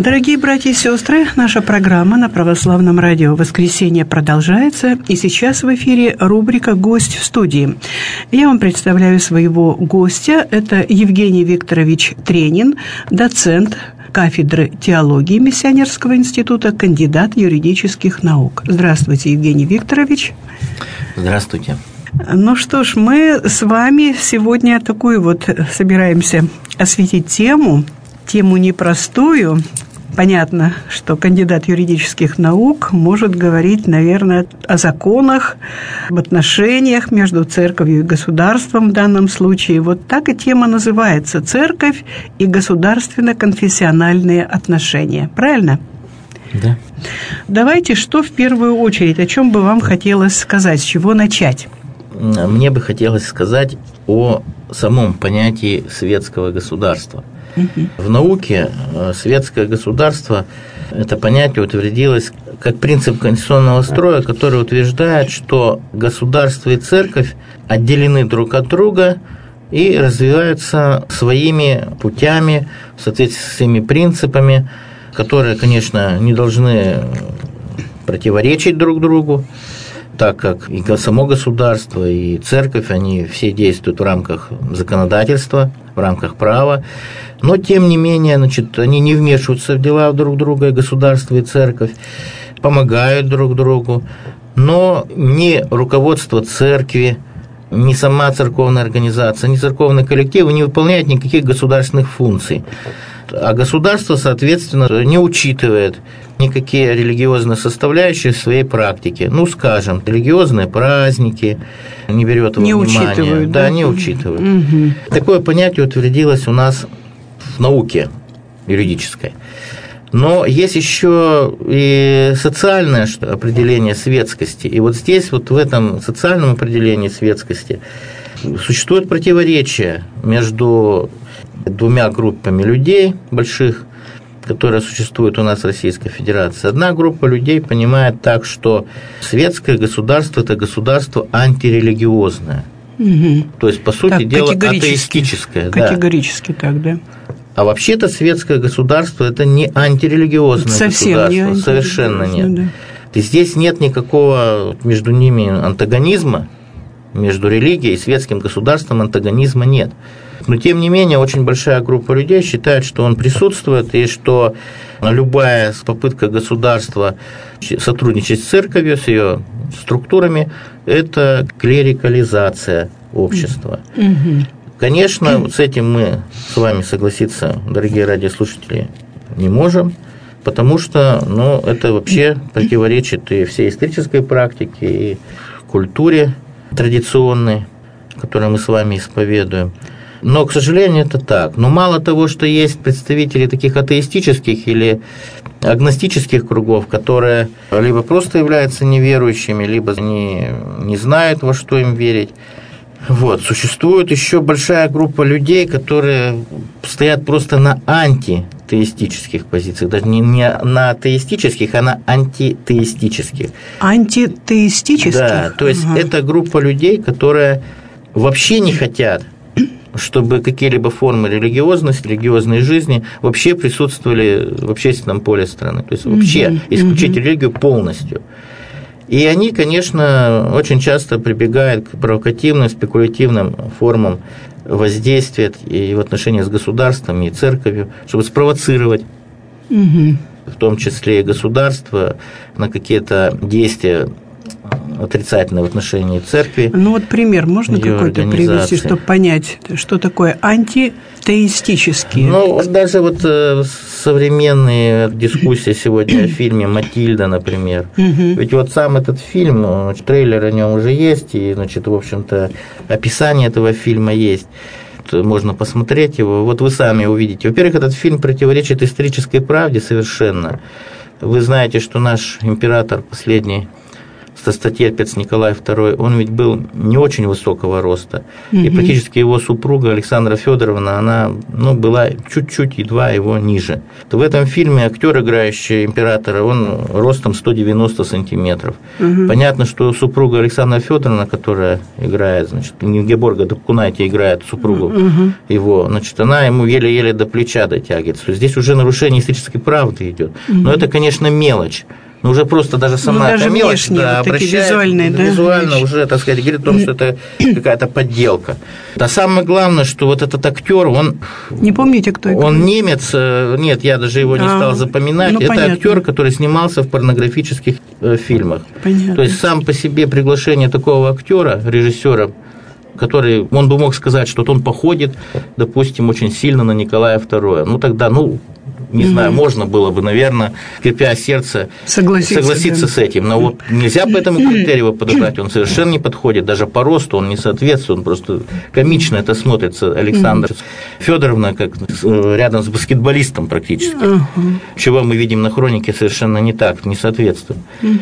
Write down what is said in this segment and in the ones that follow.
Дорогие братья и сестры, наша программа на Православном радио «Воскресенье» продолжается, и сейчас в эфире рубрика «Гость в студии». Я вам представляю своего гостя. Это Евгений Викторович Тренин, доцент кафедры теологии Миссионерского института, кандидат юридических наук. Здравствуйте, Евгений Викторович. Здравствуйте. Ну что ж, мы с вами сегодня такую вот собираемся осветить тему непростую. Понятно, что кандидат юридических наук может говорить, наверное, о законах, об отношениях между церковью и государством в данном случае. Вот так и тема называется – «Церковь и государственно-конфессиональные отношения». Правильно? Да. Давайте, что в первую очередь, о чем бы вам хотелось сказать, с чего начать? Мне бы хотелось сказать о самом понятии светского государства. В науке светское государство – это понятие утвердилось как принцип конституционного строя, который утверждает, что государство и церковь отделены друг от друга и развиваются своими путями в соответствии с своими принципами, которые, конечно, не должны противоречить друг другу, так как и само государство, и церковь, они все действуют в рамках законодательства, в рамках права, но, тем не менее, они не вмешиваются в дела друг друга, и государство, и церковь, помогают друг другу, но ни руководство церкви, ни сама церковная организация, ни церковный коллектив не выполняют никаких государственных функций. А государство, соответственно, не учитывает никакие религиозные составляющие в своей практике. Ну, скажем, религиозные праздники не берет во внимание. Учитывают, да, не учитывают. Угу. Такое понятие утвердилось у нас в науке юридической. Но есть еще и социальное определение светскости. И вот здесь, вот в этом социальном определении светскости существует противоречие между двумя группами людей больших, которые существуют у нас в Российской Федерации. Одна группа людей понимает так, что светское государство – это государство антирелигиозное. Угу. То есть, по сути дела, атеистическое. Категорически да. Так, да. А вообще-то светское государство – это не антирелигиозное совсем государство. Не совершенно нет. Да. И здесь нет никакого между ними антагонизма, между религией и светским государством антагонизма нет. Но, тем не менее, очень большая группа людей считает, что он присутствует, и что любая попытка государства сотрудничать с церковью, с ее структурами, это клерикализация общества. Конечно, с этим мы с вами согласиться, дорогие радиослушатели, не можем, потому что это вообще противоречит и всей исторической практике, и культуре традиционной, которую мы с вами исповедуем. Но, к сожалению, это так. Но мало того, что есть представители таких атеистических или агностических кругов, которые либо просто являются неверующими, либо не знают, во что им верить. Существует еще большая группа людей, которые стоят просто на антитеистических позициях, даже не на атеистических, а на антитеистических. Антитеистических? Да, то есть это группа людей, которые вообще не хотят, чтобы какие-либо формы религиозности, религиозной жизни вообще присутствовали в общественном поле страны. То есть вообще исключить религию полностью. И они, конечно, очень часто прибегают к провокативным, спекулятивным формам воздействия и в отношении с государством, и церковью, чтобы спровоцировать, в том числе и государство, на какие-то действия отрицательное в отношении церкви. Пример можно какой-то привести, чтобы понять, что такое антитеистические? Даже современные дискуссии сегодня о фильме «Матильда», например. Ведь сам этот фильм, трейлер о нем уже есть, и, в общем-то, описание этого фильма есть. Можно посмотреть его, вы сами увидите. Во-первых, этот фильм противоречит исторической правде совершенно. Вы знаете, что наш император последний страстотерпец Николай II, он ведь был не очень высокого роста, и практически его супруга Александра Федоровна, она была чуть-чуть, едва его ниже. В этом фильме актер, играющий императора, он ростом 190 сантиметров. Понятно, что супруга Александра Федоровна, которая играет, значит, Ингеборга Дапкунайте играет супругу его, значит, она ему еле-еле до плеча дотягивается. То есть здесь уже нарушение исторической правды идет. Но это, конечно, мелочь. Но уже просто даже сама эта мелочь обращает визуально уже, так сказать, говорит о том, что это какая-то подделка. А самое главное, что вот этот актер, он... Не помните, кто это? Он немец, нет, я даже его не стал запоминать. Это актер, который снимался в порнографических фильмах. Понятно. То есть сам по себе приглашение такого актера, режиссера, который, он бы мог сказать, что он походит, допустим, очень сильно на Николая II. Тогда, не знаю, можно было бы, наверное, скрипя сердце, согласиться с этим. Но вот нельзя по этому критерию его подобрать, он совершенно не подходит, даже по росту он не соответствует, он просто комично это смотрится, Александра Федоровна, как рядом с баскетболистом практически, чего мы видим на хронике, совершенно не так, не соответствует.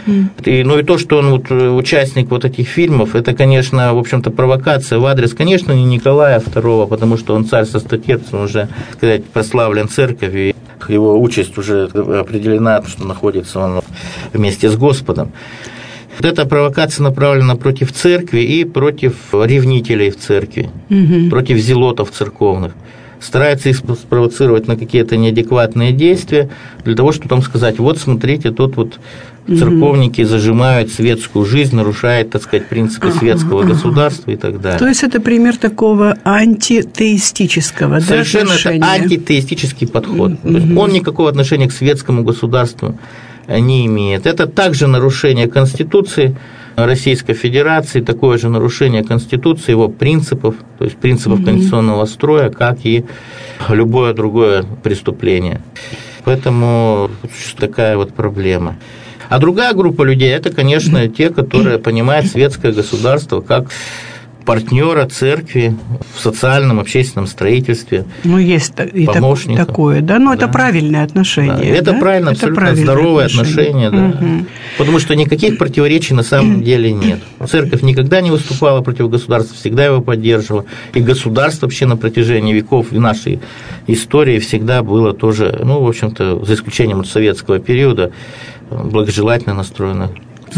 И то, что он участник вот этих фильмов, это, конечно, в общем-то, провокация в адрес, конечно, не Николая II, потому что он царь-страстотерпец, он уже, так сказать, прославлен церковью, его участь уже определена, что находится он вместе с Господом. Вот эта провокация направлена против церкви и против ревнителей в церкви, против зелотов церковных. Старается их спровоцировать на какие-то неадекватные действия для того, чтобы там сказать, вот смотрите, тут вот церковники зажимают светскую жизнь, нарушают, так сказать, принципы светского государства и так далее. То есть это пример такого антитеистического, совершенно это антитеистический подход. То есть он никакого отношения к светскому государству не имеет. Это также нарушение Конституции Российской Федерации, такое же нарушение Конституции, его принципов, то есть принципов конституционного строя, как и любое другое преступление. Поэтому такая вот проблема. А другая группа людей – это, конечно, те, которые понимают светское государство как партнера церкви в социальном, общественном строительстве, есть помощника. Такое, да? Но это правильное отношение. Да. Это правильно, абсолютно здоровое отношение. Да. Потому что никаких противоречий на самом деле нет. Церковь никогда не выступала против государства, всегда его поддерживала. И государство вообще на протяжении веков в нашей истории всегда было тоже, в общем-то, за исключением советского периода, благожелательно настроено.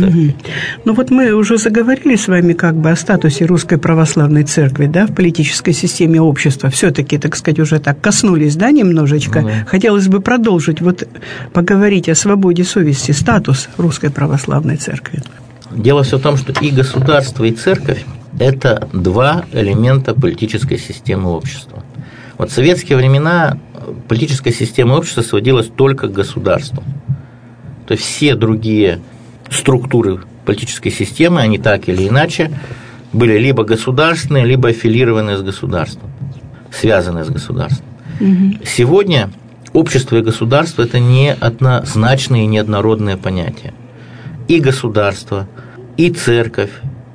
Мы уже заговорили с вами о статусе Русской Православной Церкви, в политической системе общества. Все-таки, так сказать, уже так коснулись, немножечко. Хотелось бы продолжить, поговорить о свободе совести, статус Русской Православной Церкви. Дело все в том, что и государство, и церковь – это два элемента политической системы общества. В советские времена политическая система общества сводилась только к государству. То есть все другие структуры политической системы, они так или иначе были либо государственные, либо аффилированные с государством, связанные с государством. Сегодня общество и государство – это не однозначные, неоднородные понятия. И государство, и церковь,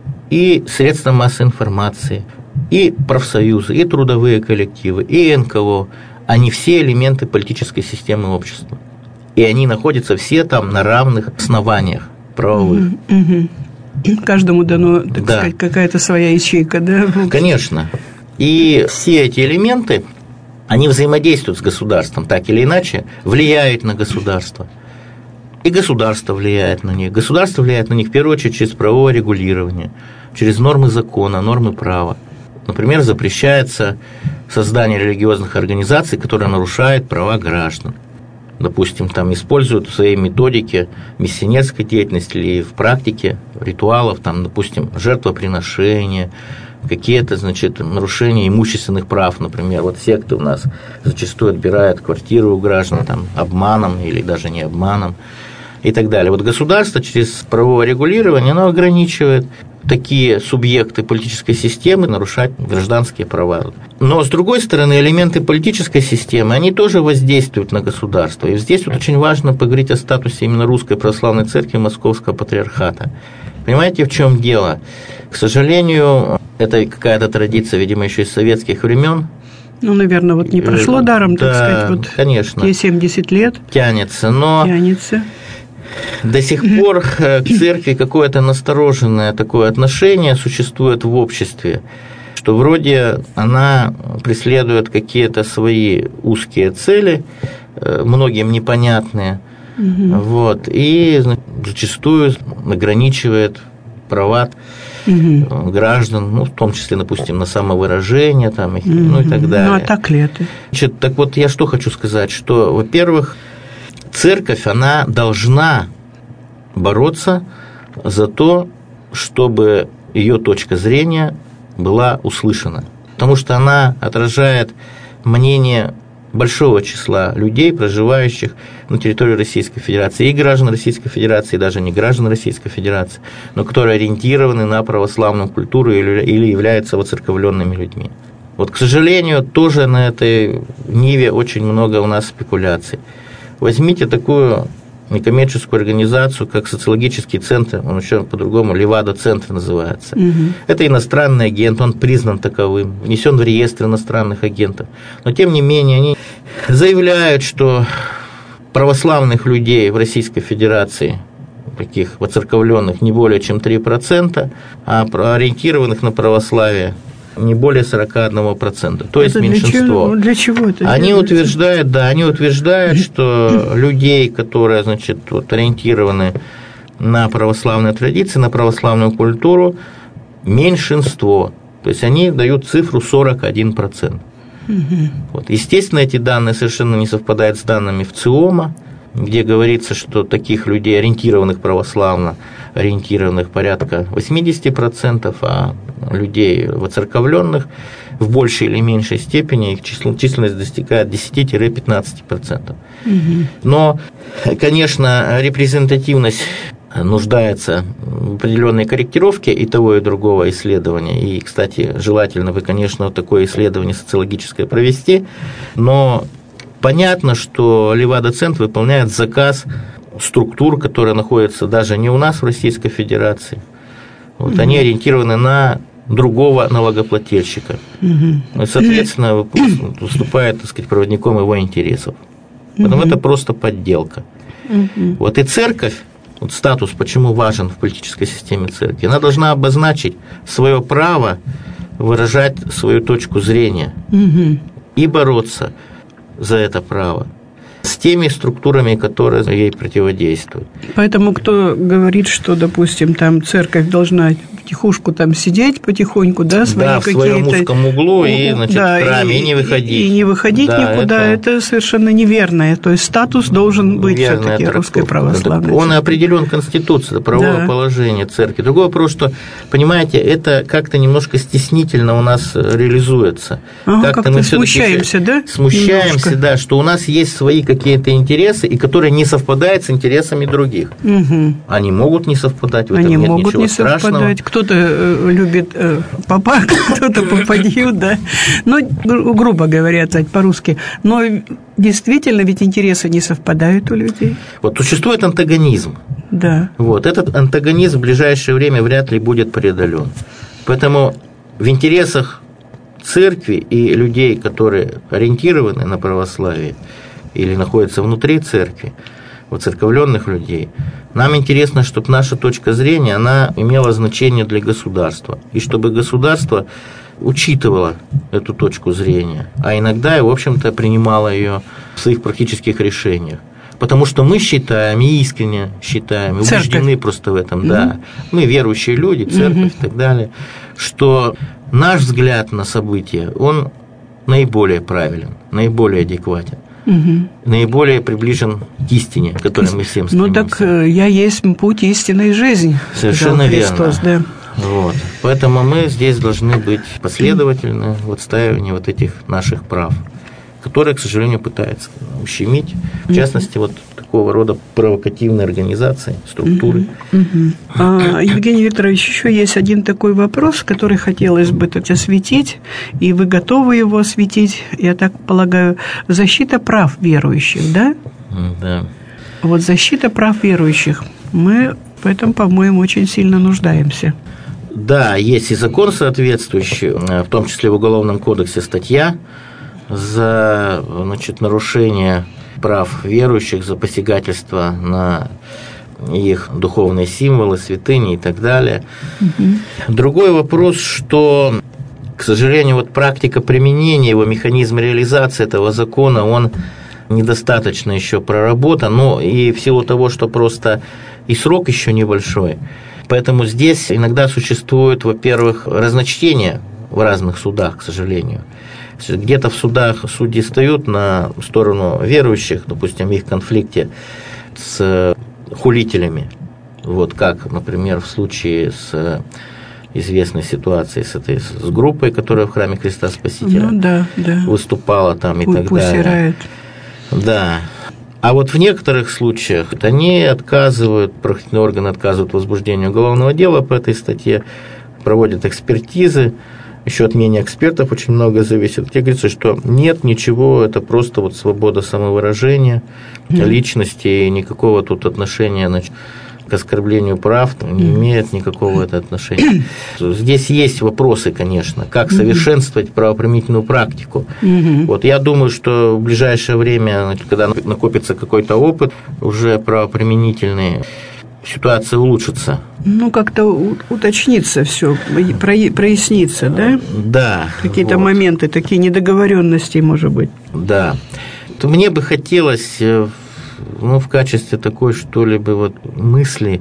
и средства массовой информации, и профсоюзы, и трудовые коллективы, и НКО – они все элементы политической системы общества. И они находятся все там на равных основаниях правовых. Каждому дано, так сказать, какая-то своя ячейка, да? Конечно. И все эти элементы, они взаимодействуют с государством, так или иначе, влияют на государство. И государство влияет на них. Государство влияет на них, в первую очередь, через правовое регулирование, через нормы закона, нормы права. Например, запрещается создание религиозных организаций, которые нарушают права граждан. Допустим, там используют в своей методике миссионерской деятельности или в практике ритуалов, допустим, жертвоприношения, какие-то, нарушения имущественных прав, например. Секты у нас зачастую отбирают квартиру у граждан обманом или даже не обманом и так далее. Государство через правовое регулирование, оно ограничивает такие субъекты политической системы нарушать гражданские права. Но, с другой стороны, элементы политической системы, они тоже воздействуют на государство. И здесь очень важно поговорить о статусе именно Русской Православной Церкви Московского Патриархата. Понимаете, в чем дело? К сожалению, это какая-то традиция, видимо, еще из советских времен. Наверное, не прошло даром, так сказать, конечно. те 70 лет. Тянется, но... До сих пор к церкви какое-то настороженное такое отношение существует в обществе, что вроде она преследует какие-то свои узкие цели, многим непонятные, вот, и зачастую ограничивает права граждан, ну, в том числе, допустим, на самовыражение там, ну, и так далее. Ну, а так ли это? Значит, так вот, я что хочу сказать, что, во-первых, церковь, она должна бороться за то, чтобы ее точка зрения была услышана, потому что она отражает мнение большого числа людей, проживающих на территории Российской Федерации, и граждан Российской Федерации, и даже не граждан Российской Федерации, но которые ориентированы на православную культуру или являются воцерковленными людьми. Вот, к сожалению, тоже на этой ниве очень много у нас спекуляций. Возьмите такую некоммерческую организацию, как социологический центр, он еще по-другому Левада-центр называется. Это иностранный агент, он признан таковым, внесен в реестр иностранных агентов. Но, тем не менее, они заявляют, что православных людей в Российской Федерации, таких воцерковленных, не более чем 3%, а ориентированных на православие не более 41%, то есть меньшинство. Для чего это? Они утверждают, что людей, которые, значит, вот, ориентированы на православные традиции, на православную культуру, меньшинство. То есть они дают цифру 41%. Вот. Естественно, эти данные совершенно не совпадают с данными ВЦИОМа, где говорится, что таких людей, ориентированных православно, ориентированных порядка 80%, а людей воцерковленных в большей или меньшей степени их численность достигает 10-15%. Но, конечно, репрезентативность нуждается в определенной корректировке и того, и другого исследования. И, кстати, желательно бы, конечно, вот такое исследование социологическое провести, но понятно, что Левада-центр выполняет заказ структур, которые находятся даже не у нас в Российской Федерации. Вот, они ориентированы на другого налогоплательщика. И, соответственно, выступает, так сказать, проводником его интересов. Поэтому это просто подделка. Вот и церковь, вот статус, почему важен в политической системе церкви, она должна обозначить свое право выражать свою точку зрения и бороться за это право с теми структурами, которые ей противодействуют. Поэтому кто говорит, что, допустим, там церковь должна втихушку там сидеть потихоньку, да, свои да, в своем узком углу и, значит, да, в храме, и не выходить. И не выходить да, никуда, это совершенно неверно. То есть статус должен быть все-таки русской православной. Он определен Конституцией, правовое положение церкви. Другой вопрос, что, понимаете, это как-то немножко стеснительно у нас реализуется. Как-то мы смущаемся, да? Смущаемся, немножко. Да, что у нас есть свои какие-то интересы, и которые не совпадают с интересами других. Они могут не совпадать, в этом нет ничего страшного. Кто-то любит попа, кто-то попадью, да. Но, грубо говоря, по-русски. Но действительно ведь интересы не совпадают у людей. Вот существует антагонизм. Да. Вот этот антагонизм в ближайшее время вряд ли будет преодолен. Поэтому в интересах церкви и людей, которые ориентированы на православие или находятся внутри церкви, воцерковленных людей, нам интересно, чтобы наша точка зрения, она имела значение для государства, и чтобы государство учитывало эту точку зрения, а иногда и, в общем-то, принимало ее в своих практических решениях. Потому что мы считаем, и искренне считаем, и убеждены просто в этом, да, мы верующие люди, церковь и так далее, что наш взгляд на события, он наиболее правилен, наиболее адекватен. Наиболее приближен к истине, к которой мы всем стремимся. Ну так я есть путь, истина и жизнь. Совершенно верно. Да. Вот. Поэтому мы здесь должны быть последовательны в отстаивании вот этих наших прав, которые, к сожалению, пытаются ущемить, в частности, вот такого рода провокативные организации, структуры. Евгений Викторович, еще есть один такой вопрос, который хотелось бы осветить, и вы готовы его осветить, я так полагаю, защита прав верующих, да? Да. Вот защита прав верующих, мы в этом, по-моему, очень сильно нуждаемся. Да, есть и закон соответствующий, в том числе в Уголовном кодексе статья за, значит, нарушение прав верующих, за посягательство на их духовные символы, святыни и так далее. Другой вопрос, что, к сожалению, вот практика применения его, механизм реализации этого закона, он недостаточно еще проработан, но и в силу того, что просто и срок еще небольшой. Поэтому здесь иногда существует, во-первых, разночтение в разных судах, к сожалению. Где-то в судах судьи встают на сторону верующих, допустим, в их конфликте с хулителями. Вот как, например, в случае с известной ситуацией с группой, которая в храме Христа Спасителя выступала там и так далее. Да. А вот в некоторых случаях они отказывают, правоохранительные органы отказывают в возбуждении уголовного дела по этой статье, проводят экспертизы, еще от мнения экспертов очень много зависит. Где говорится, что нет ничего, это просто вот свобода самовыражения, личности, и никакого тут отношения к оскорблению прав не имеет никакого это отношения. Здесь есть вопросы, конечно, как совершенствовать правоприменительную практику. Вот я думаю, что в ближайшее время, когда накопится какой-то опыт уже правоприменительный, ситуация улучшится. Ну, как-то уточнится все, прояснится, да? Да. Какие-то моменты, такие недоговоренности, может быть. Да. То мне бы хотелось, в качестве такой, что-либо вот мысли,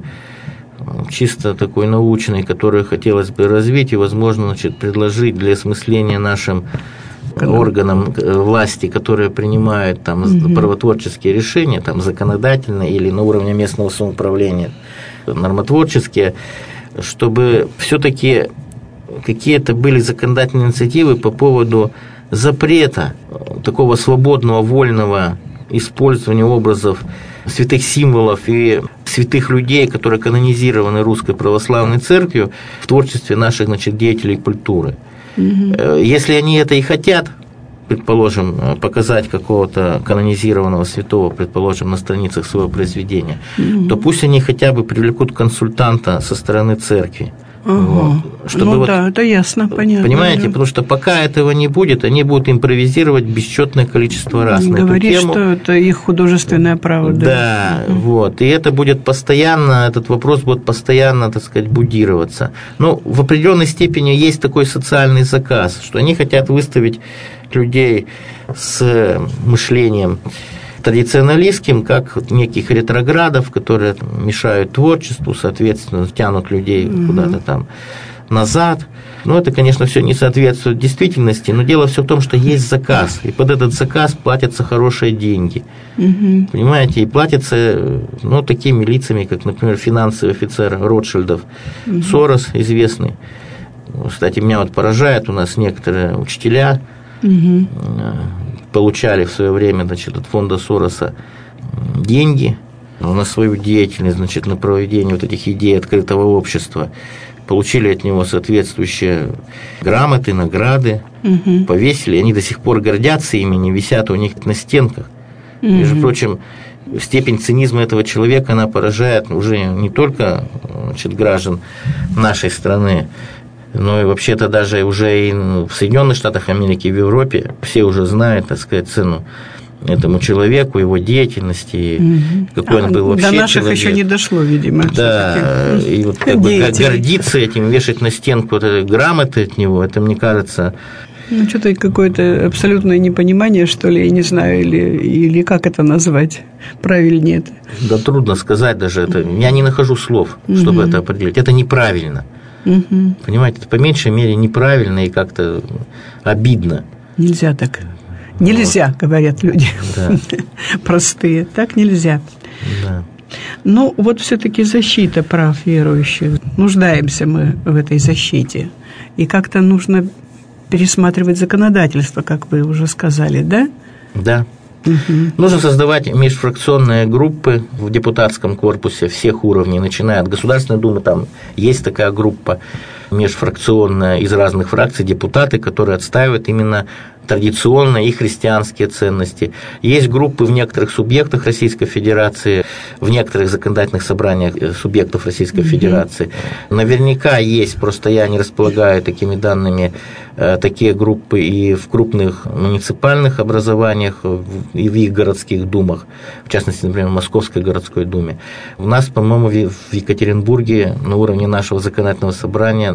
чисто такой научной, которую хотелось бы развить и, возможно, предложить для осмысления нашим органам власти, которые принимают там правотворческие решения, там законодательные или на уровне местного самоуправления, нормотворческие, чтобы все-таки какие-то были законодательные инициативы по поводу запрета такого свободного, вольного использования образов святых символов и святых людей, которые канонизированы Русской Православной Церковью в творчестве наших, деятелей культуры. Если они это и хотят, предположим, показать какого-то канонизированного святого, предположим, на страницах своего произведения, то пусть они хотя бы привлекут консультанта со стороны церкви. Вот. Чтобы это ясно, понятно. Понимаете, потому что пока этого не будет, они будут импровизировать бесчетное количество раз на эту тему. Что это их художественное право. Да, вот. И это будет постоянно, этот вопрос будет постоянно, будироваться. Но в определенной степени есть такой социальный заказ, что они хотят выставить людей с мышлением традиционалистским, как неких ретроградов, которые мешают творчеству, соответственно, тянут людей куда-то там назад. Но это, конечно, все не соответствует действительности, но дело все в том, что есть заказ, и под этот заказ платятся хорошие деньги. Понимаете, и платятся такими лицами, как, например, финансовый офицер Ротшильдов, Сорос известный. Кстати, меня поражает, у нас некоторые учителя получали в свое время, от фонда Сороса деньги на свою деятельность, на проведение этих идей открытого общества, получили от него соответствующие грамоты, награды, повесили, они до сих пор гордятся ими, висят у них на стенках. Между прочим, степень цинизма этого человека, она поражает уже не только граждан нашей страны, но и вообще-то даже уже и в Соединенных Штатах Америки, в Европе все уже знают, цену этому человеку, его деятельности, какой он был вообще человек. До наших еще не дошло, видимо. Да, и гордиться этим, вешать на стенку грамоты от него, это, мне кажется... что-то какое-то абсолютное непонимание, что ли, я не знаю, или как это назвать правильнее это. Да трудно сказать даже это, я не нахожу слов, чтобы это определить, это неправильно. Понимаете, это по меньшей мере неправильно и как-то обидно. Нельзя так. Нельзя, говорят люди. Да. Простые. Так нельзя. Да. Все-таки защита прав верующих. Нуждаемся мы в этой защите. И как-то нужно пересматривать законодательство, как вы уже сказали, да? Да. Нужно создавать межфракционные группы в депутатском корпусе всех уровней, начиная от Государственной Думы, там есть такая группа межфракционная из разных фракций, депутаты, которые отстаивают именно традиционные и христианские ценности. Есть группы в некоторых субъектах Российской Федерации, в некоторых законодательных собраниях субъектов Российской Федерации. Наверняка есть, просто я не располагаю такими данными, такие группы и в крупных муниципальных образованиях, и в их городских думах, в частности, например, в Московской городской думе. У нас, по-моему, в Екатеринбурге на уровне нашего законодательного собрания,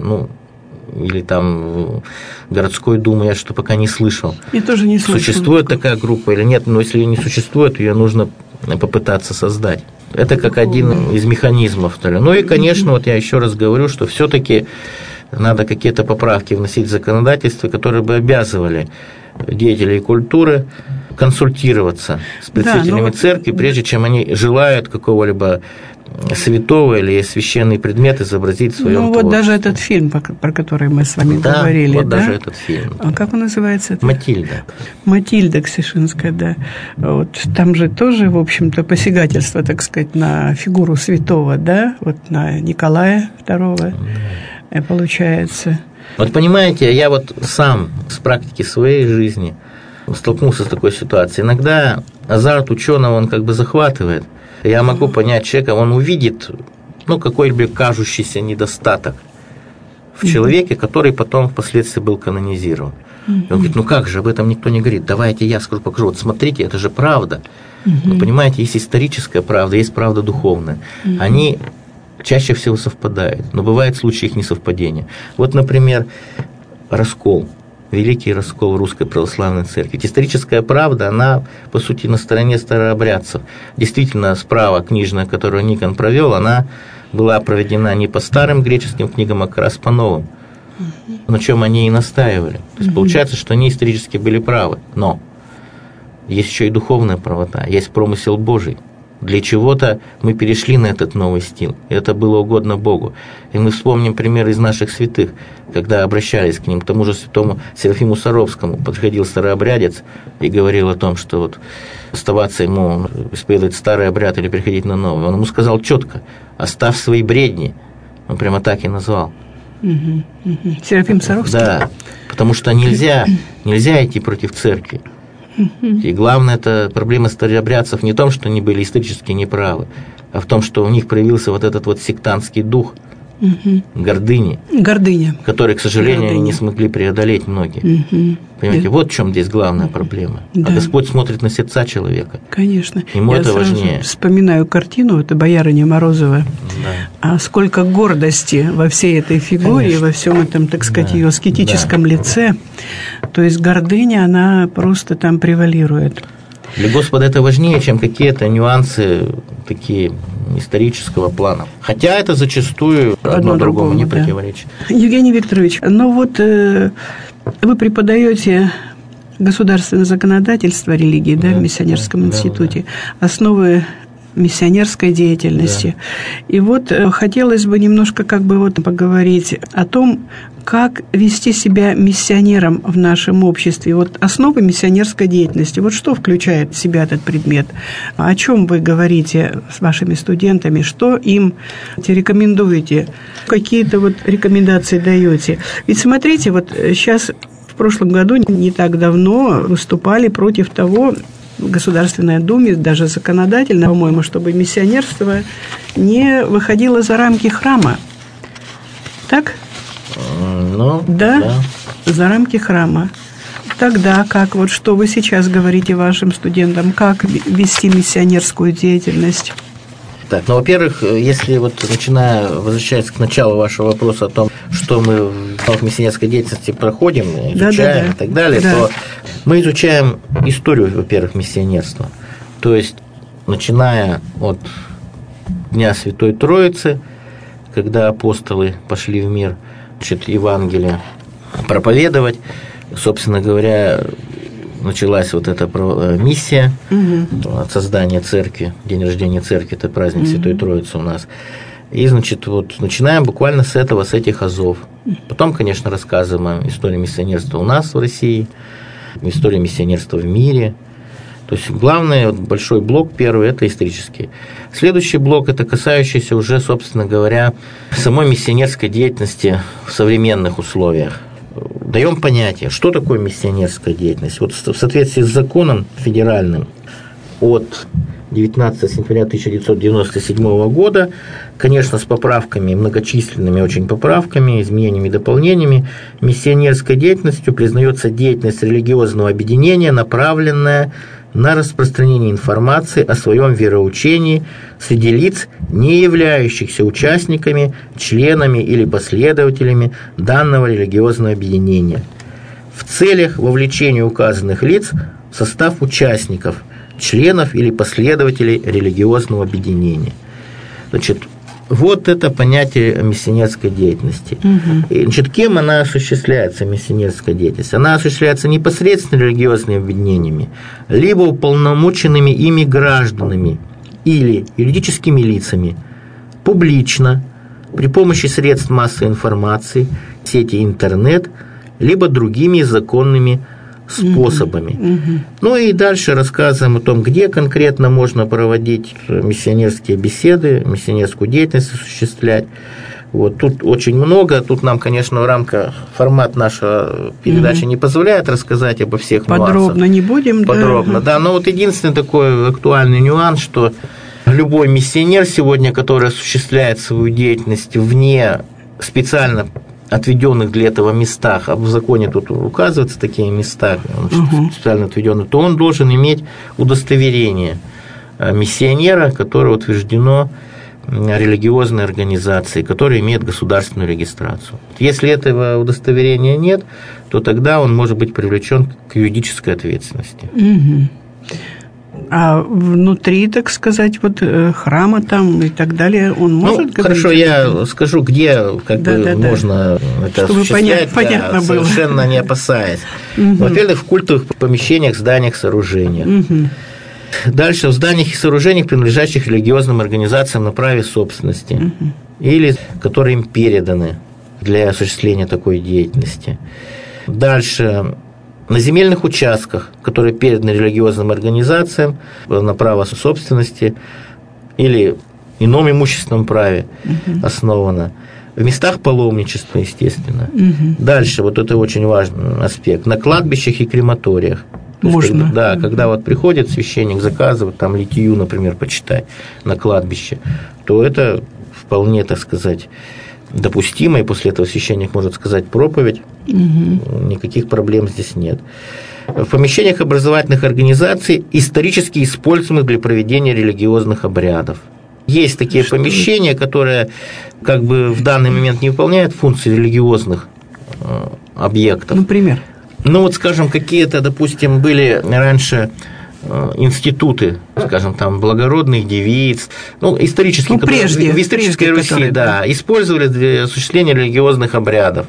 или там городской думы, я что пока не слышал. Я тоже не слышал. Существует такая группа или нет, но если ее не существует, ее нужно попытаться создать. Это как один из механизмов. Ну и, конечно, вот я еще раз говорю, что все-таки надо какие-то поправки вносить в законодательство, которые бы обязывали деятелей культуры консультироваться с представителями церкви, прежде чем они желают какого-либо святого или священный предмет изобразить в своем творчестве. Вот даже этот фильм, про который мы с вами говорили, вот даже этот фильм. А как он называется? «Матильда». «Матильда» Ксишинская, да. Вот там же тоже, в общем-то, посягательство, так сказать, на фигуру святого, да, вот на Николая II, получается. Вот понимаете, я вот сам с практики своей жизни столкнулся с такой ситуацией. Иногда азарт ученого, он как бы захватывает. Я могу понять человека, он увидит, какой-либо кажущийся недостаток в человеке, который потом впоследствии был канонизирован. И он говорит, как же, об этом никто не говорит, давайте я скажу, покажу, вот смотрите, это же правда. Вы понимаете, есть историческая правда, есть правда духовная. Они чаще всего совпадают, но бывают случаи их несовпадения. Вот, например, раскол. Великий раскол Русской Православной Церкви. Историческая правда, она, по сути, на стороне старообрядцев. Действительно, справа книжная, которую Никон провел, она была проведена не по старым греческим книгам, а как раз по новым, на чем они и настаивали. То есть, получается, что они исторически были правы. Но есть еще и духовная правота, есть промысел Божий. Для чего-то мы перешли на этот новый стиль, и это было угодно Богу. И мы вспомним пример из наших святых, когда обращались к ним, к тому же святому Серафиму Саровскому, подходил старообрядец и говорил о том, что вот оставаться ему, исповедовать старый обряд или переходить на новый. Он ему сказал четко: оставь свои бредни. Он прямо так и назвал. Серафим Саровский? Да, потому что нельзя идти против церкви. И главное, это проблема старообрядцев не в том, что они были исторически неправы, а в том, что у них проявился вот этот вот сектантский дух гордыни, который, к сожалению, они не смогли преодолеть многие. Понимаете, вот в чем здесь главная проблема. Да. А Господь смотрит на сердца человека. Конечно. Ему это важнее. Я вспоминаю картину, это боярыня Морозова. Да. А сколько гордости во всей этой фигуре, конечно, во всем этом, так сказать, ее аскетическом лице. То есть гордыня, она просто там превалирует. Для Господа это важнее, чем какие-то нюансы такие исторического плана. Хотя это зачастую одно другому не противоречит. Евгений Викторович, вы преподаете государственное законодательство религии, в Миссионерском институте, основы миссионерской деятельности. Да. И вот хотелось бы немножко поговорить о том, как вести себя миссионером в нашем обществе. Вот основы миссионерской деятельности. Вот что включает в себя этот предмет? О чем вы говорите с вашими студентами? Что им рекомендуете? Какие-то рекомендации даете? Ведь смотрите, сейчас в прошлом году, не так давно, выступали против того, в Государственной Думе, даже законодательно, по-моему, чтобы миссионерство не выходило за рамки храма. Так? Да, за рамки храма. Тогда как? Что вы сейчас говорите вашим студентам? Как вести миссионерскую деятельность? Так, во-первых, если возвращаясь к началу вашего вопроса о том, что мы в миссионерской деятельности проходим, изучаем и так далее, то мы изучаем историю, во-первых, миссионерства. То есть, начиная от Дня Святой Троицы, когда апостолы пошли в мир Евангелие проповедовать, собственно говоря, началась эта миссия от создания церкви, день рождения церкви, это праздник Святой Троицы у нас. И, начинаем буквально с этих азов. Потом, конечно, рассказываем о истории миссионерства у нас в России, истории миссионерства в мире. То есть, главный большой блок, первый, это исторический. Следующий блок, это касающийся уже, собственно говоря, самой миссионерской деятельности в современных условиях. даем понятие, что такое миссионерская деятельность. Вот в соответствии с законом федеральным от 19 сентября 1997 года, конечно, с поправками, многочисленными очень поправками, изменениями и дополнениями, миссионерской деятельностью признается деятельность религиозного объединения, направленная на распространение информации о своем вероучении среди лиц, не являющихся участниками, членами или последователями данного религиозного объединения, в целях вовлечения указанных лиц в состав участников, членов или последователей религиозного объединения. Значит, вот это понятие миссионерской деятельности. Значит, кем она осуществляется, миссионерская деятельность? Она осуществляется непосредственно религиозными объединениями, либо уполномоченными ими гражданами или юридическими лицами, публично, при помощи средств массовой информации, сети интернет, либо другими законными способами. Ну и дальше рассказываем о том, где конкретно можно проводить миссионерские беседы, миссионерскую деятельность осуществлять. Вот тут очень много, тут нам, конечно, в рамках формат нашей передачи не позволяет рассказать обо всех подробно нюансах. Не будем, подробно, да. Но вот единственный такой актуальный нюанс, что любой миссионер сегодня, который осуществляет свою деятельность вне специально отведенных для этого местах, а в законе тут указываются такие места, специально отведенные, то он должен иметь удостоверение миссионера, которое утверждено религиозной организацией, которая имеет государственную регистрацию. Если этого удостоверения нет, то тогда он может быть привлечен к юридической ответственности. А внутри, так сказать, вот храма там и так далее, он может говорить? Хорошо, я скажу, где можно это чтобы осуществлять, понятно было. Совершенно не опасаясь. Во-первых, в культовых помещениях, зданиях, сооружениях. Дальше в зданиях и сооружениях, принадлежащих религиозным организациям на праве собственности, или которые им переданы для осуществления такой деятельности. Дальше на земельных участках, которые переданы религиозным организациям на право собственности или ином имущественном праве основано. В местах паломничества, естественно. Дальше, вот это очень важный аспект, на кладбищах и крематориях. Можно. Да, когда вот приходит священник, заказывает там литию, например, почитать на кладбище, то это вполне, так сказать, допустимо, и после этого священник может сказать проповедь, никаких проблем здесь нет. В помещениях образовательных организаций, исторически используемых для проведения религиозных обрядов. Есть такие помещения, которые как бы в данный момент не выполняют функции религиозных объектов. Например? Ну вот, скажем, какие-то, допустим, были раньше институты, скажем, там, благородных девиц, исторические, прежде, в исторической Руси, использовали для осуществления религиозных обрядов.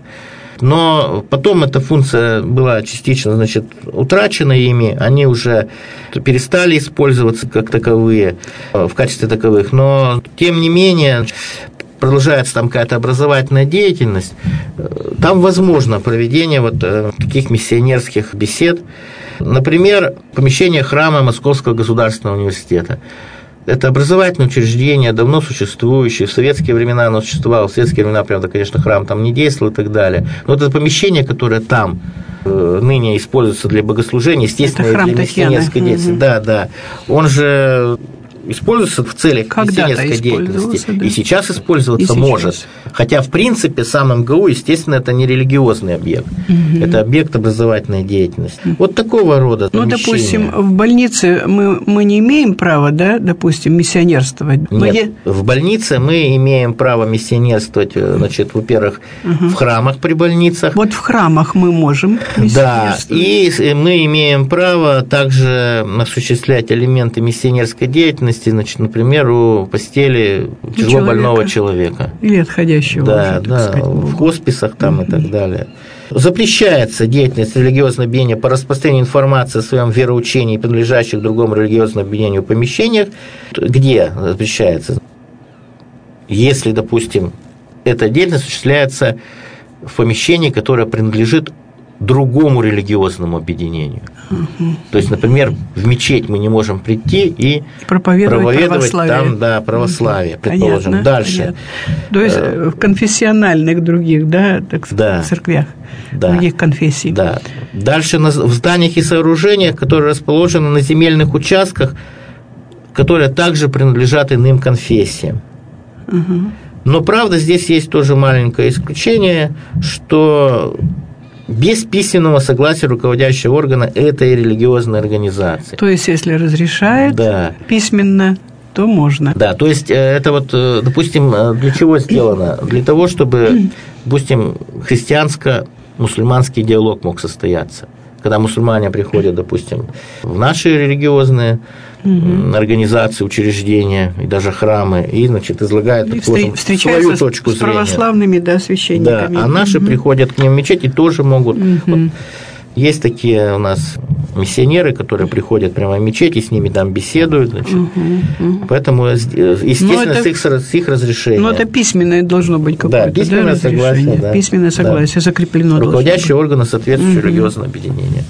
Но потом эта функция была частично, значит, утрачена ими, они уже перестали использоваться как таковые, в качестве таковых, но, тем не менее, продолжается там какая-то образовательная деятельность, там возможно проведение вот таких миссионерских бесед. Например, помещение храма Московского государственного университета. Это образовательное учреждение, давно существующее, в советские времена оно существовало, в советские времена, правда, конечно, храм там не действовал и так далее. Но вот это помещение, которое там ныне используется для богослужения, естественно, и для миссионерской деятельности. Да, он же используется в целях миссионерской деятельности, да? И сейчас использоваться может. Хотя, в принципе, сам МГУ, естественно, это не религиозный объект, это объект образовательной деятельности. Вот такого рода помещения. Допустим, в больнице мы не имеем права, да, допустим, миссионерствовать? Нет, в больнице мы имеем право миссионерствовать, значит, во-первых, в храмах при больницах. Вот в храмах мы можем миссионерствовать. Да, и мы имеем право также осуществлять элементы миссионерской деятельности, значит, например, у постели тяжело больного человека. Или отходящего. Да, уже, да, сказать, в хосписах там и так далее. Запрещается деятельность религиозного объединения по распространению информации о своем вероучении, принадлежащих другому религиозному объединению в помещениях. Где запрещается? Если, допустим, эта деятельность осуществляется в помещении, которое принадлежит другому религиозному объединению. То есть, например, в мечеть мы не можем прийти и проповедовать там, да, православие, предположим. Понятно, дальше. Понятно. То есть в конфессиональных других, да, так сказать, церквях, других конфессий. Да. Дальше в зданиях и сооружениях, которые расположены на земельных участках, которые также принадлежат иным конфессиям. Но, правда, здесь есть тоже маленькое исключение, что без письменного согласия руководящего органа этой религиозной организации. То есть, если разрешает письменно, то можно. Да, то есть, это вот, допустим, для чего сделано? Для того, чтобы, допустим, христианско-мусульманский диалог мог состояться. Когда мусульмане приходят, допустим, в наши религиозные организации, учреждения и даже храмы, и, значит, излагают свою точку зрения. С православными, да, священниками. Да, а наши приходят к ним в мечеть и тоже могут. Вот, есть такие у нас миссионеры, которые приходят прямо в мечеть и с ними там беседуют, значит. Поэтому, естественно, с их разрешения. Но это письменное должно быть какое-то, письменное согласие, да. Письменное согласие закреплено. Руководящие органы соответствующего религиозного объединения.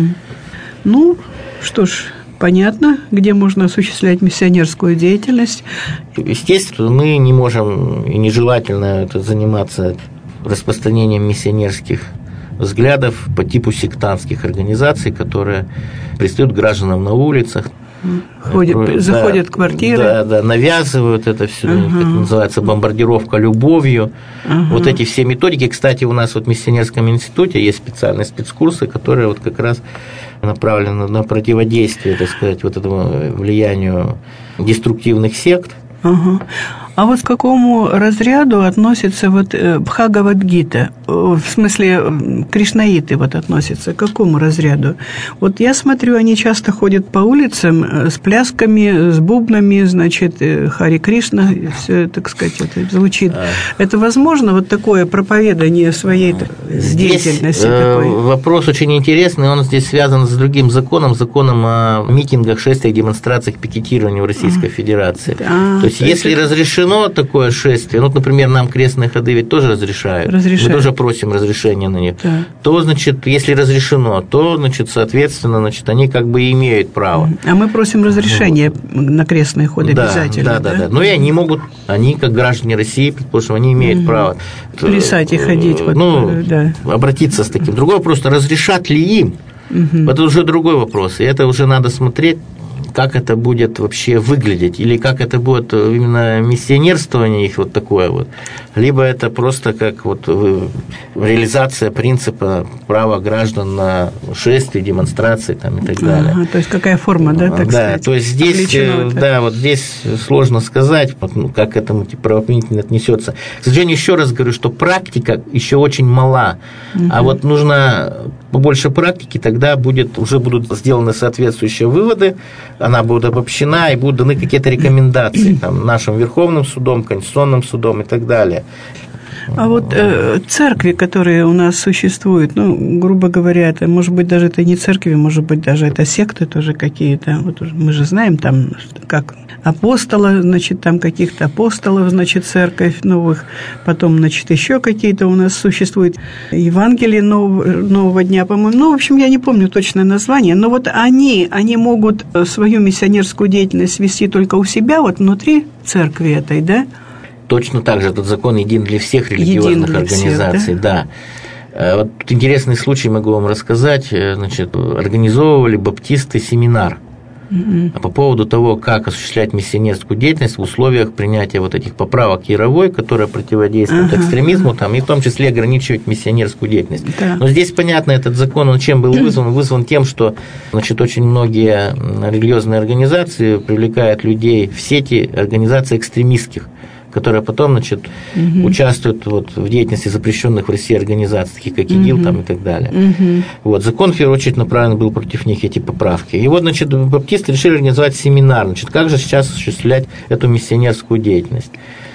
Ну, что ж, понятно, где можно осуществлять миссионерскую деятельность. Естественно, мы не можем и нежелательно заниматься распространением миссионерских взглядов по типу сектантских организаций, которые пристают к гражданам на улицах, заходят в квартиры. Да, навязывают это все, как называется, бомбардировка любовью. Вот эти все методики. Кстати, у нас вот в миссионерском институте есть специальные спецкурсы, которые вот как раз направлены на противодействие, так сказать, вот этому влиянию деструктивных сект. А вот к какому разряду относится вот Бхагавад-гита? В смысле, кришнаиты вот относятся к какому разряду? Вот я смотрю, они часто ходят по улицам с плясками, с бубнами, значит, Хари Кришна, все, так сказать, это звучит. Это возможно, вот такое проповедание своей деятельности? Такой? Вопрос очень интересный, он здесь связан с другим законом о митингах, шествиях, демонстрациях, пикетировании в Российской Федерации. То есть, если разрешено такое шествие, ну, например, нам крестные ходы ведь тоже разрешают. Мы тоже просим разрешения на них. То, значит, если разрешено, то, значит, соответственно, значит, они как бы имеют право. А мы просим разрешения на крестные ходы обязательно. Да. Ну, и они могут, они, как граждане России, предположим, они имеют право плясать и ходить. Обратиться с таким. Другой вопрос, разрешат ли им? Это уже другой вопрос. И это уже надо смотреть, как это будет вообще выглядеть, или как это будет именно миссионерствование их вот такое вот, либо это просто как вот реализация принципа права граждан на шествия, демонстрации там, и так далее. То есть какая форма, да, так сказать? То есть здесь, вот здесь сложно сказать, как к этому правоприменительно отнесется. К сожалению, еще раз говорю, что практика еще очень мала, а вот нужно побольше практики, тогда уже будут сделаны соответствующие выводы, она будет обобщена, и будут даны какие-то рекомендации там, нашим Верховным судом, Конституционным судом и так далее. А вот церкви, которые у нас существуют, ну, грубо говоря, это, может быть, даже это не церкви, может быть, даже это секты тоже какие-то. Вот мы же знаем там, как апостолы, значит, там каких-то апостолов, значит, церковь новых, потом, значит, еще какие-то у нас существуют Евангелие нового дня, по-моему. Ну, в общем, я не помню точное название, но вот они могут свою миссионерскую деятельность вести только у себя, вот внутри церкви этой, да? Точно так же этот закон един для всех религиозных организаций, всех, да? Вот тут интересный случай могу вам рассказать. Значит, организовывали баптисты семинар по поводу того, как осуществлять миссионерскую деятельность в условиях принятия вот этих поправок Яровой, которые противодействуют экстремизму, там, и в том числе ограничивать миссионерскую деятельность. Но здесь, понятно, этот закон, он чем был вызван? Вызван тем, что, значит, очень многие религиозные организации привлекают людей в сети организаций экстремистских, которые потом, значит, участвуют вот в деятельности запрещенных в России организаций, таких как ИГИЛ там, и так далее. Вот, закон, в первую очередь, направлен был против них, эти поправки. И вот, значит, баптисты решили организовать семинар, значит, как же сейчас осуществлять эту миссионерскую деятельность.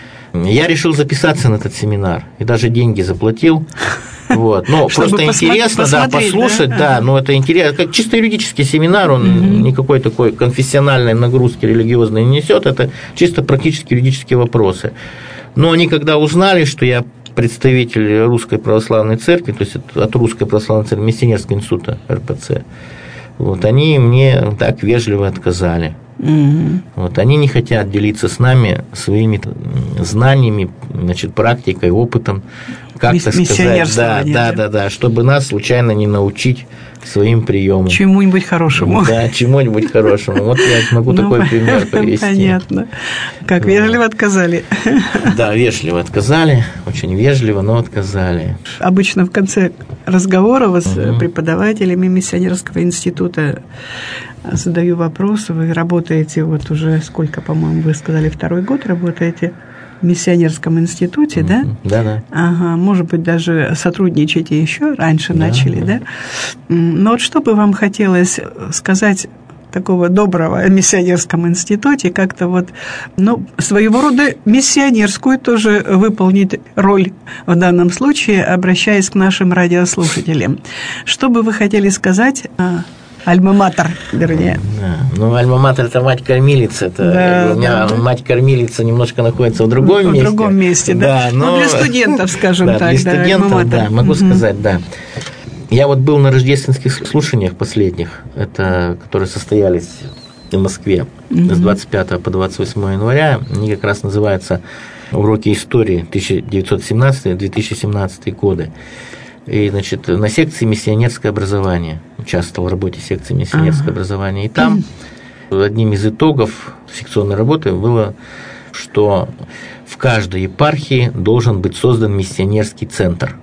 Я решил записаться на этот семинар, и даже деньги заплатил. Вот. Ну, просто интересно, да, послушать, да, но это интересно. Как чисто юридический семинар, он никакой такой конфессиональной нагрузки религиозной не несет, это чисто практически юридические вопросы. Но они, когда узнали, что я представитель Русской Православной Церкви, то есть от Русской Православной Церкви, Миссионерского института РПЦ, вот, они мне так вежливо отказали. Вот, они не хотят делиться с нами своими знаниями, значит, практикой, опытом, как-то сказать, да, чтобы нас случайно не научить своим приемам. Чему-нибудь хорошему. Да, чему-нибудь хорошему. Вот я могу такой пример привести. Понятно. Как вежливо отказали. Да, вежливо отказали, очень вежливо, но отказали. Обычно в конце разговора с преподавателями Миссионерского института задаю вопрос. Вы работаете вот уже сколько, по-моему, вы сказали, 2-й год работаете в Миссионерском институте, да? Да. Ага, может быть, даже сотрудничаете еще раньше начали, да? Но вот что бы вам хотелось сказать такого доброго о Миссионерском институте, как-то вот, своего рода миссионерскую тоже выполнить роль в данном случае, обращаясь к нашим радиослушателям. Что бы вы хотели сказать Альма-матер, вернее. Да. Альма-матер – это мать-кормилица. У меня мать-кормилица немножко находится в другом месте. В другом месте, да. Но для студентов, скажем так. Для студентов, да, могу сказать, да. Я вот был на рождественских слушаниях последних, которые состоялись в Москве с 25 по 28 января. Они как раз называются «Уроки истории 1917-2017 годы». И, значит, на секции «Миссионерское образование» участвовал в работе секции «Миссионерское образование». И там одним из итогов секционной работы было, что в каждой епархии должен быть создан миссионерский центр.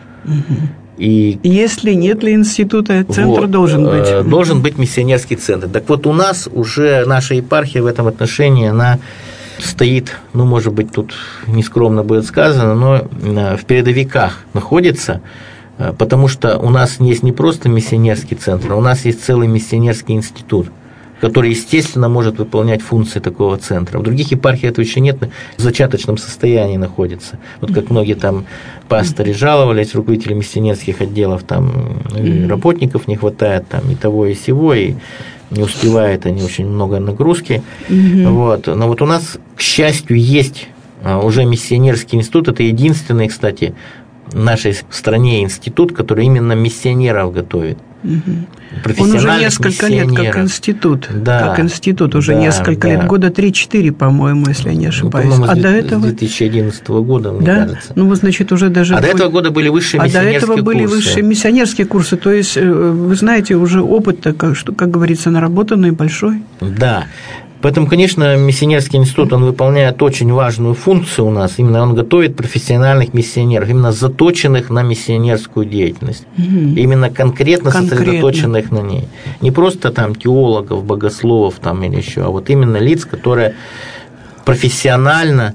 И если нет ли института, центр должен быть. Должен быть миссионерский центр. Так вот, у нас уже наша епархия в этом отношении, она стоит, может быть, тут нескромно будет сказано, но в передовиках находится, потому что у нас есть не просто миссионерский центр, а у нас есть целый миссионерский институт, который, естественно, может выполнять функции такого центра. В других епархиях этого еще нет, в зачаточном состоянии находится. Вот как многие там пасторы жаловались, руководители миссионерских отделов, там работников не хватает, там и того, и сего, и не успевают они, очень много нагрузки. Вот. Но вот у нас, к счастью, есть уже миссионерский институт. Это единственный, кстати, в нашей стране институт, который именно миссионеров готовит. Он уже несколько лет как институт. Да, как институт уже несколько лет, года 3-4, по-моему, если я не ошибаюсь. А до этого? С 2011 года, мне кажется. Значит, уже даже... до этого года были высшие миссионерские курсы. были высшие миссионерские курсы. То есть, вы знаете, уже опыт-то, как говорится, наработанный, большой. Да. Поэтому, конечно, миссионерский институт, он выполняет очень важную функцию у нас. Именно он готовит профессиональных миссионеров, именно заточенных на миссионерскую деятельность. Именно конкретно сосредоточенных на ней. Не просто там теологов, богословов там, или еще, а вот именно лиц, которые профессионально,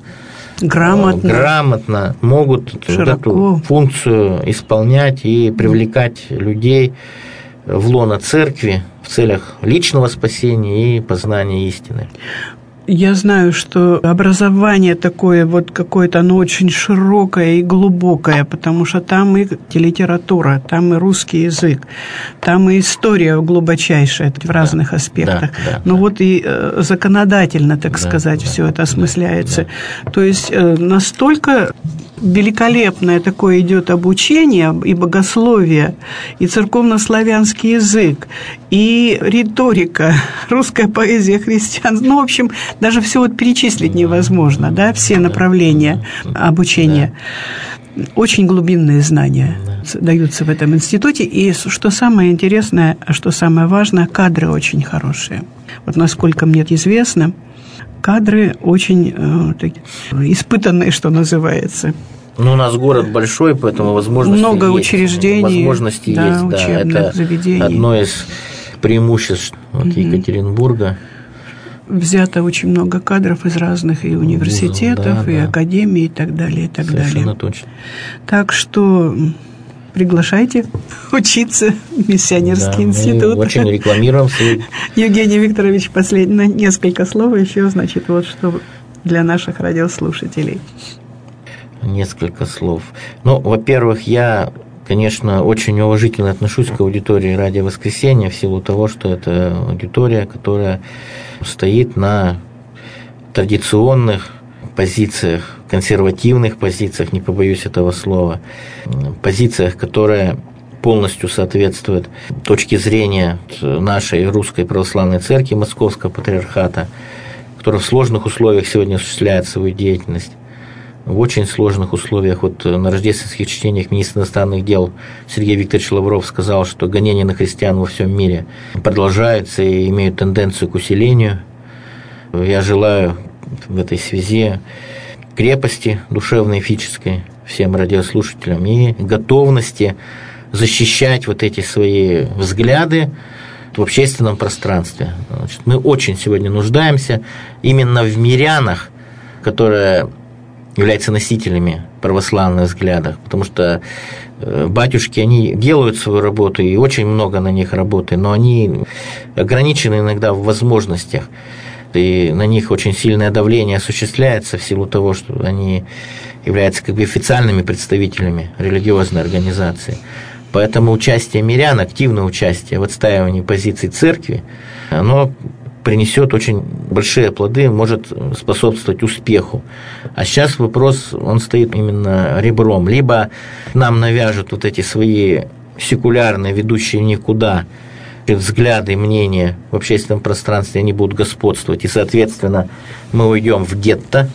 грамотно могут эту функцию исполнять и привлекать людей в лоно церкви в целях личного спасения и познания истины. Я знаю, что образование такое вот какое-то, оно очень широкое и глубокое, потому что там и литература, там и русский язык, там и история глубочайшая в разных аспектах. Вот и законодательно, так сказать, все это осмысляется. То есть настолько великолепное такое идет обучение, и богословие, и церковно-славянский язык, и риторика, русская поэзия христиан. В общем, даже все вот перечислить невозможно, да, все направления обучения. Очень глубинные знания даются в этом институте. И что самое интересное, что самое важное, кадры очень хорошие. Вот насколько мне известно, кадры очень испытанные, что называется. У нас город большой, поэтому возможности много есть. Учреждений, возможности есть, учебных это заведений. Одно из преимуществ Екатеринбурга. Взято очень много кадров из разных и университетов, и академий, и так далее, и так Совершенно далее. Точно. Так что приглашайте учиться в миссионерский институт. Мы очень рекламируем. Евгений Викторович, последнее несколько слов еще, значит, вот что для наших радиослушателей. Несколько слов. Во-первых, я, конечно, очень уважительно отношусь к аудитории «Радио Воскресенье» в силу того, что это аудитория, которая стоит на традиционных позициях, консервативных позициях, не побоюсь этого слова, позициях, которые полностью соответствуют точке зрения нашей Русской Православной Церкви Московского Патриархата, которая в сложных условиях сегодня осуществляет свою деятельность. В очень сложных условиях. Вот на рождественских чтениях министр иностранных дел Сергей Викторович Лавров сказал, что гонения на христиан во всем мире продолжаются и имеют тенденцию к усилению. Я желаю в этой связи крепости душевной и физической всем радиослушателям и готовности защищать вот эти свои взгляды в общественном пространстве. Значит, мы очень сегодня нуждаемся именно в мирянах, которые являются носителями православных взглядов, потому что батюшки, они делают свою работу, и очень много на них работы, но они ограничены иногда в возможностях, и на них очень сильное давление осуществляется в силу того, что они являются как бы официальными представителями религиозной организации. Поэтому участие мирян, активное участие в отстаивании позиций церкви, оно принесет очень большие плоды, может способствовать успеху. А сейчас вопрос, он стоит именно ребром. Либо нам навяжут вот эти свои секулярные, ведущие никуда, взгляды, мнения в общественном пространстве, они будут господствовать, и, соответственно, мы уйдем в гетто,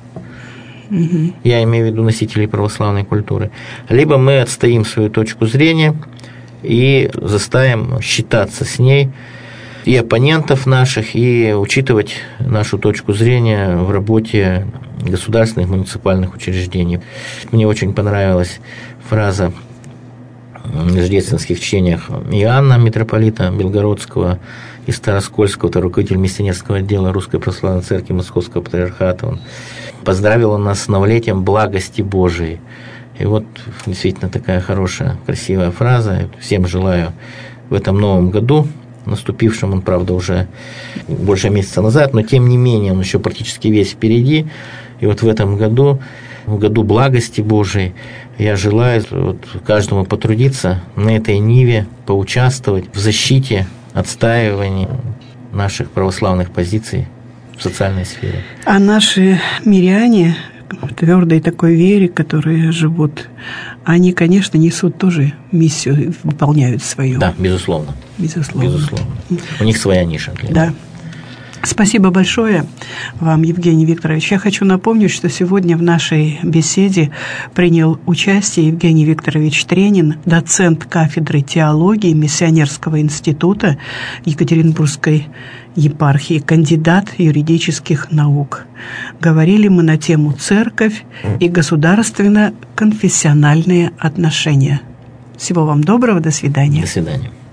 я имею в виду носителей православной культуры, либо мы отстоим свою точку зрения и заставим считаться с ней и оппонентов наших, и учитывать нашу точку зрения в работе государственных муниципальных учреждений. Мне очень понравилась фраза в рождественских чтениях Иоанна, митрополита Белгородского и Староскольского, это руководитель миссионерского отдела Русской Православной Церкви Московского Патриархата. Он поздравил нас с новолетием благости Божией. И вот действительно такая хорошая, красивая фраза. Всем желаю в этом новом году, наступившем, он, правда, уже больше месяца назад, но тем не менее он еще практически весь впереди. И вот в этом году, в году благости Божией, я желаю вот каждому потрудиться на этой ниве, поучаствовать в защите, отстаивании наших православных позиций в социальной сфере. А наши миряне в твердой такой вере, которые живут, они, конечно, несут тоже миссию, выполняют свою. Да, безусловно. Безусловно. У них своя ниша. Да. Спасибо большое вам, Евгений Викторович. Я хочу напомнить, что сегодня в нашей беседе принял участие Евгений Викторович Тренин, доцент кафедры теологии Миссионерского института Екатеринбургской епархии, кандидат юридических наук. Говорили мы на тему «Церковь и государственно-конфессиональные отношения». Всего вам доброго, до свидания. До свидания.